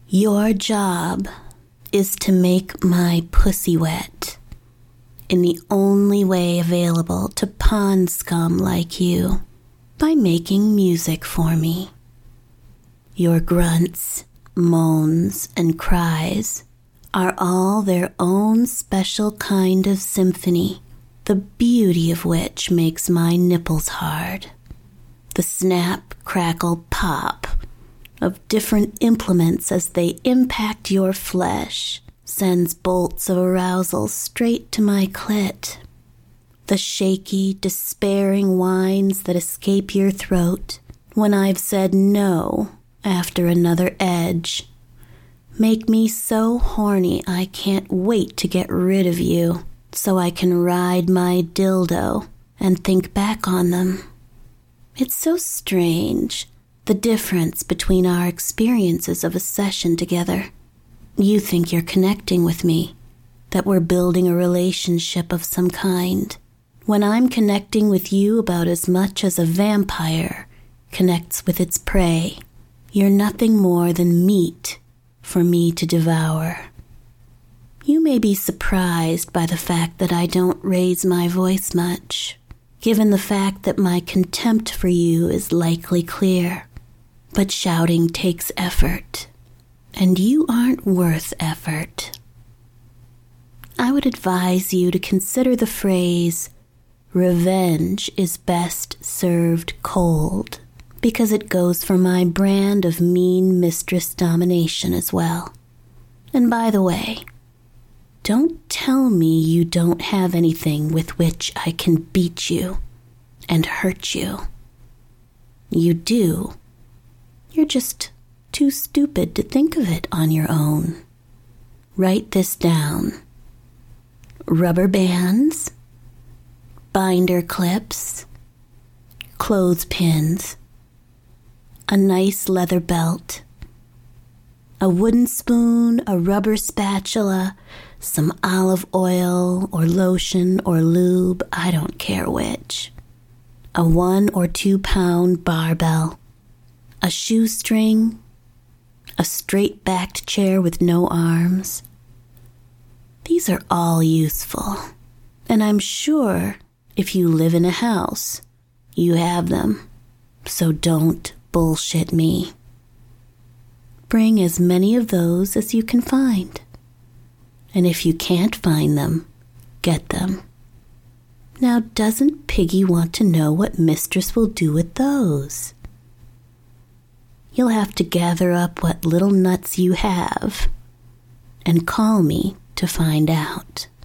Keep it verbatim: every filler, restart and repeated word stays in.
Your job is to make my pussy wet in the only way available to pond scum like you, by making music for me. Your grunts, moans, and cries are all their own special kind of symphony, the beauty of which makes my nipples hard. The snap, crackle, pop of different implements as they impact your flesh sends bolts of arousal straight to my clit. The shaky, despairing whines that escape your throat when I've said no after another edge make me so horny I can't wait to get rid of you so I can ride my dildo and think back on them. It's so strange, the difference between our experiences of a session together. You think you're connecting with me, that we're building a relationship of some kind, when I'm connecting with you about as much as a vampire connects with its prey. You're nothing more than meat for me to devour. You may be surprised by the fact that I don't raise my voice much, given the fact that my contempt for you is likely clear. But shouting takes effort, and you aren't worth effort. I would advise you to consider the phrase, revenge is best served cold, because it goes for my brand of mean mistress domination as well. And by the way, don't tell me you don't have anything with which I can beat you and hurt you. You do. You're just too stupid to think of it on your own. Write this down. Rubber bands, binder clips, clothespins, a nice leather belt, a wooden spoon, a rubber spatula, some olive oil or lotion or lube, I don't care which, a one or two pound barbell, a shoestring, a straight-backed chair with no arms. These are all useful, and I'm sure if you live in a house, you have them, so don't bullshit me. Bring as many of those as you can find, and if you can't find them, get them. Now, doesn't Piggy want to know what Mistress will do with those? You'll have to gather up what little nuts you have and call me to find out.